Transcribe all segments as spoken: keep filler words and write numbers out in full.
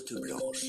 carte blanche.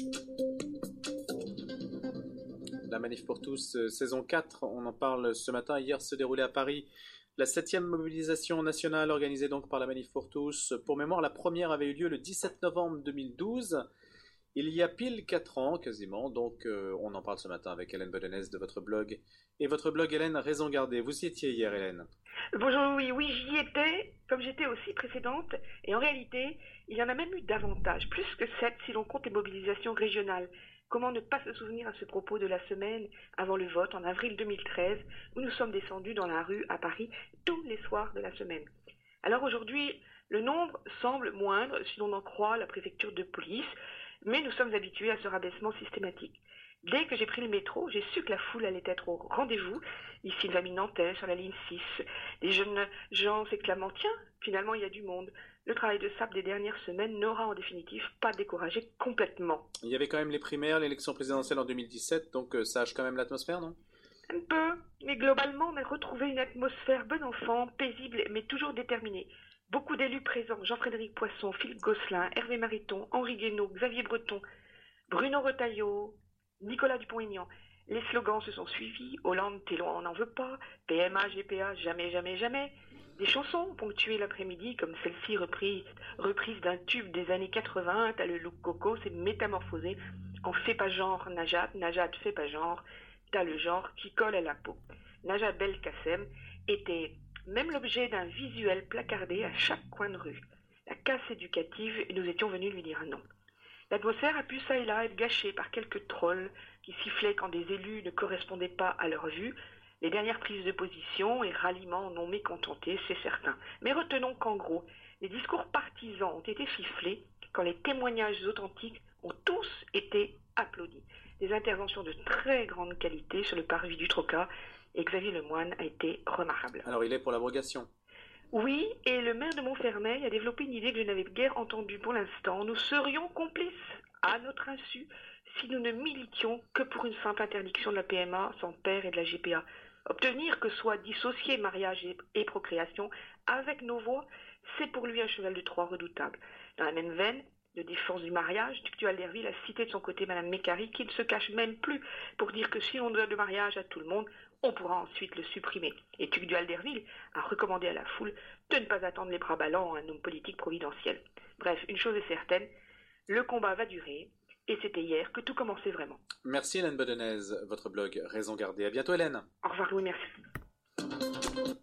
La Manif pour tous, euh, saison quatre, on en parle ce matin. Hier se déroulait à Paris la septième mobilisation nationale organisée donc par la Manif pour tous. Pour mémoire, la première avait eu lieu le dix-sept novembre deux mille douze, il y a pile quatre ans quasiment. Donc euh, on en parle ce matin avec Hélène Bodenez de votre blog. Et votre blog, Hélène, Raison Gardée. Vous y étiez hier, Hélène? Bonjour, oui, oui, j'y étais, comme j'étais aussi précédente, et en réalité, il y en a même eu davantage, plus que sept si l'on compte les mobilisations régionales. Comment ne pas se souvenir à ce propos de la semaine avant le vote en avril deux mille treize, où nous sommes descendus dans la rue à Paris tous les soirs de la semaine. Alors aujourd'hui, le nombre semble moindre si l'on en croit la préfecture de police, mais nous sommes habitués à ce rabaissement systématique. Dès que j'ai pris le métro, j'ai su que la foule allait être au rendez-vous. Ici, le Nantais sur la ligne six. Les jeunes gens s'exclamant « Tiens, finalement, il y a du monde ». Le travail de sape des dernières semaines n'aura en définitive pas découragé complètement. Il y avait quand même les primaires, l'élection présidentielle en deux mille dix-sept, donc euh, ça hache quand même l'atmosphère, non? Un peu, mais globalement, on a retrouvé une atmosphère bon enfant, paisible, mais toujours déterminée. Beaucoup d'élus présents, Jean-Frédéric Poisson, Philippe Gosselin, Hervé Mariton, Henri Guénaud, Xavier Breton, Bruno Retailleau, Nicolas Dupont-Aignan. Les slogans se sont suivis, Hollande, t'es loin, on n'en veut pas, P M A, G P A, jamais, jamais, jamais. Des chansons ponctuées l'après-midi, comme celle-ci reprise, reprise d'un tube des années quatre-vingts, t'as le look coco, c'est métamorphosé en fait pas genre Najat, Najat fait pas genre, t'as le genre qui colle à la peau. Najat Belkacem était même l'objet d'un visuel placardé à chaque coin de rue. La casse éducative, et nous étions venus lui dire non. L'atmosphère a pu ça et là être gâchée par quelques trolls qui sifflaient quand des élus ne correspondaient pas à leur vue. Les dernières prises de position et ralliements en ont mécontenté, c'est certain. Mais retenons qu'en gros, les discours partisans ont été sifflés quand les témoignages authentiques ont tous été applaudis. Des interventions de très grande qualité sur le parvis du Troca, et Xavier Lemoine a été remarquable. Alors il est pour l'abrogation? Oui, et le maire de Montfermeil a développé une idée que je n'avais guère entendue pour l'instant. Nous serions complices, à notre insu, si nous ne militions que pour une simple interdiction de la P M A sans père et de la G P A. Obtenir que soit dissocié mariage et, et procréation avec nos voix, c'est pour lui un cheval de Troie redoutable. Dans la même veine de défense du mariage, Tugdual Alderville a cité de son côté Madame Mécari, qui ne se cache même plus pour dire que si on donne le mariage à tout le monde, on pourra ensuite le supprimer. Et Tugdual Alderville a recommandé à la foule de ne pas attendre les bras ballants à un homme politique providentiel. Bref, une chose est certaine, le combat va durer, et c'était hier que tout commençait vraiment. Merci Hélène Bodenez, votre blog Raison Gardée. À bientôt Hélène. Au revoir Louis, merci.